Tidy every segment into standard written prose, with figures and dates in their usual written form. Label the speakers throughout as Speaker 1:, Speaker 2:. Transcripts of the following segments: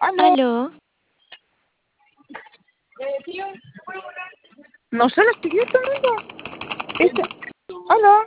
Speaker 1: Aló.
Speaker 2: Aló,
Speaker 1: No sé, la estoy viendo, Aló.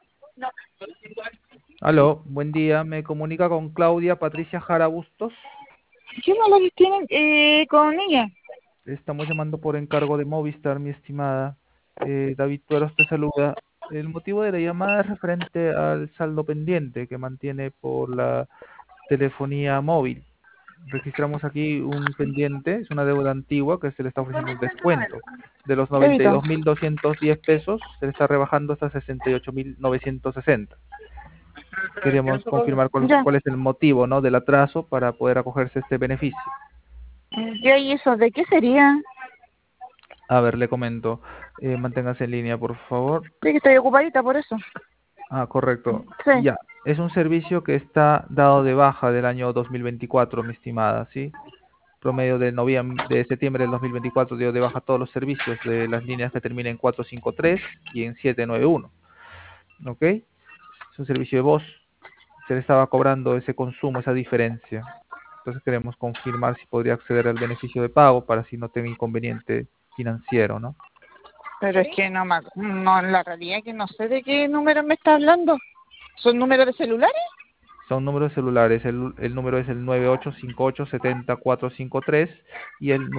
Speaker 3: Aló, buen día. Me comunica con Claudia Patricia Jara Bustos.
Speaker 1: ¿Qué malos tienen con ella?
Speaker 3: Estamos llamando por encargo de Movistar, mi estimada. David Tueros te saluda. El motivo de la llamada es referente al saldo pendiente que mantiene por la telefonía móvil. Registramos aquí un pendiente, es una deuda antigua que se le está ofreciendo un descuento. De los
Speaker 1: Débito.
Speaker 3: 92.210 pesos, se le está rebajando hasta 68.960. Queríamos confirmar
Speaker 1: Ya.
Speaker 3: cuál es el motivo, ¿no?, del atraso para poder acogerse a este beneficio.
Speaker 1: Ya, ¿y eso de qué sería?
Speaker 3: A ver, le comento. Manténgase en línea, por favor.
Speaker 1: Sí, que estoy ocupadita por eso.
Speaker 3: Ah, correcto.
Speaker 1: Sí.
Speaker 3: Ya, es un servicio que está dado de baja del año 2024, mi estimada, ¿sí? Promedio de septiembre del 2024 dio de baja todos los servicios de las líneas que terminan en 453 y en 791. ¿Ok? Es un servicio de voz. Se le estaba cobrando ese consumo, esa diferencia. Entonces queremos confirmar si podría acceder al beneficio de pago para así no tener inconveniente financiero, ¿no?
Speaker 1: Pero es que no, en la realidad que no sé de qué número me está hablando. ¿Son números de celulares?
Speaker 3: Son números celulares. El número es el 9858-70453 y el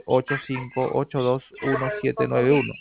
Speaker 3: 985821791.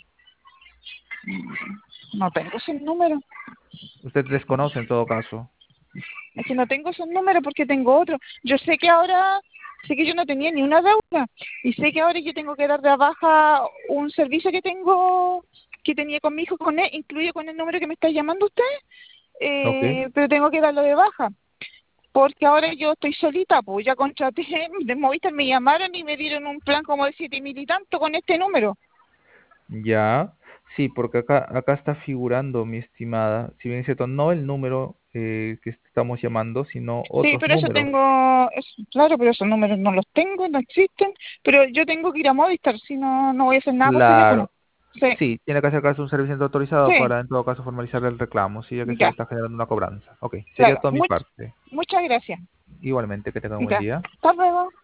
Speaker 1: No tengo esos números.
Speaker 3: Usted desconoce en todo caso.
Speaker 1: Es que no tengo esos números porque tengo otro. Yo sé que ahora, sé que yo no tenía ni una deuda y sé que ahora yo tengo que dar de baja un servicio que tengo, que tenía con mi hijo, con él, incluye con el número que me está llamando usted,
Speaker 3: Ok.
Speaker 1: pero tengo que darlo de baja. Porque ahora yo estoy solita, pues ya contraté, de Movistar me llamaron y me dieron un plan como de 7.000 y tanto con este número.
Speaker 3: Ya. Sí, porque acá está figurando, mi estimada. Si bien es cierto, no el número que estamos llamando, sino
Speaker 1: Sí,
Speaker 3: otros
Speaker 1: pero eso
Speaker 3: números.
Speaker 1: tengo, claro, pero esos números no los tengo, no existen, pero yo tengo que ir a Movistar, si no, no voy a hacer nada por teléfono.
Speaker 3: Claro.
Speaker 1: Sí,
Speaker 3: Sí, tiene que acercarse a un servicio autorizado
Speaker 1: sí,
Speaker 3: para en todo caso formalizar el reclamo, sí, ya que se le
Speaker 1: ya,
Speaker 3: está generando una cobranza. Ok, sería
Speaker 1: claro.
Speaker 3: toda mi parte.
Speaker 1: Muchas gracias.
Speaker 3: Igualmente, que tenga un buen
Speaker 1: Ya,
Speaker 3: día.
Speaker 1: hasta luego.